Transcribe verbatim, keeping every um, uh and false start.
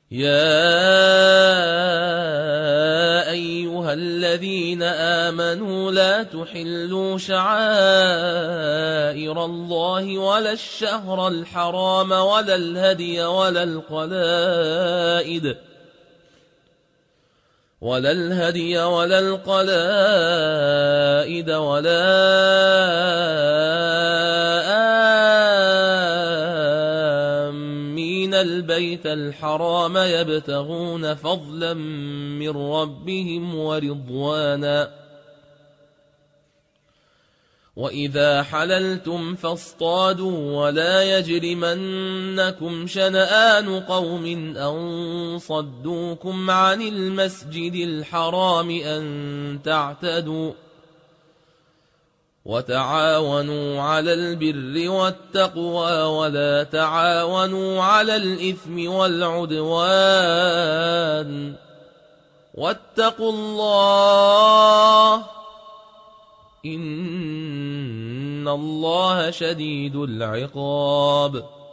يا أيها الذين آمنوا لا تحلوا شعائر الله ولا الشهر الحرام ولا الهدي ولا القلائد ولا الهدي ولا القلائد ولا آمين البيت الحرام يبتغون فضلا من ربهم ورضوانا وإذا حللتم فاصطادوا ولا يجرمنكم شنآن قوم أن صدوكم عن المسجد الحرام أن تعتدوا وتعاونوا على البر والتقوى ولا تعاونوا على الإثم والعدوان واتقوا الله إن الله شديد العقاب.